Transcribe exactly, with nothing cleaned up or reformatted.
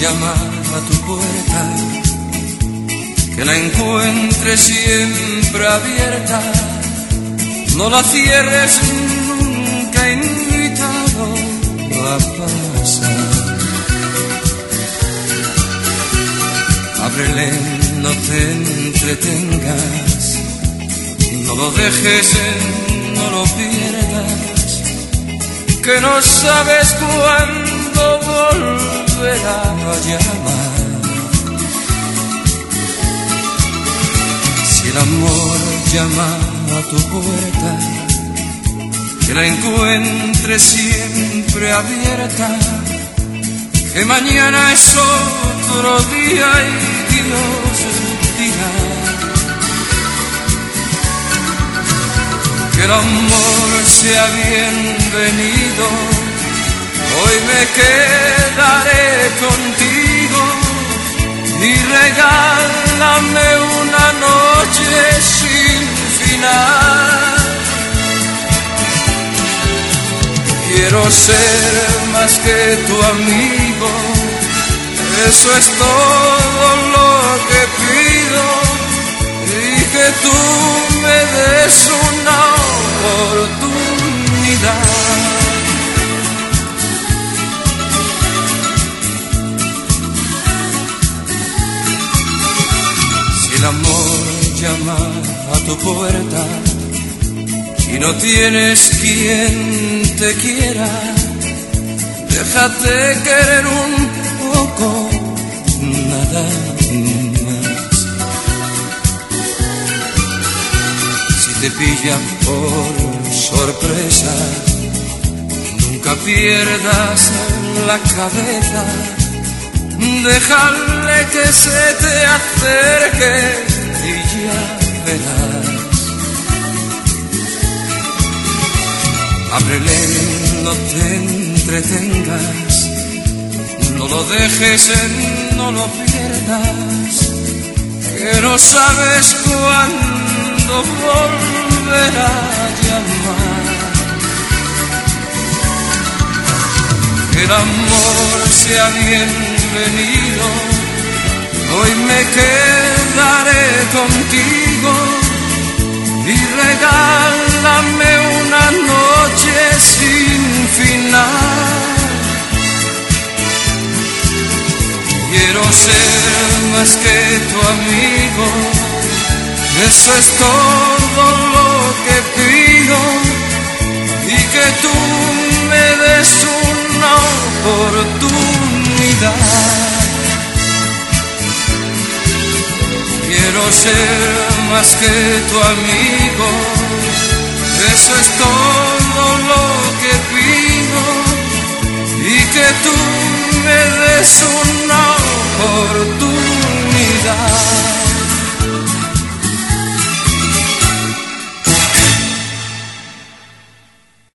llama a tu puerta, que la encuentres siempre abierta, no la cierres nunca, invitado a pasar. Ábrele, no te entretengas, no lo dejes, no lo pierdas, que no sabes cuándo volverá a llamar. Si el amor llama a tu puerta, que la encuentres siempre abierta, que mañana es otro día y Dios dirá. Que el amor sea bienvenido, hoy me quedaré contigo y regálame una noche sin final. Quiero ser más que tu amigo, eso es todo lo que pido, y que tú me des una oportunidad. Si el amor llama a tu puerta y no tienes quien te quiera, déjate querer un poco, nada más. Si te pillan por sorpresa, nunca pierdas la cabeza, déjale que se te acerque y ya verás. Ábrele, no te entretengas, no lo dejes, no lo pierdas, que no sabes cuándo volverá a llamar. Que el amor sea bienvenido, hoy me quedaré contigo y regálame una noche sin final. Quiero ser más que tu amigo, eso es todo lo que pido, y que tú me des una oportunidad. Quiero ser más que tu amigo, eso es todo lo que pido, y que tú me des una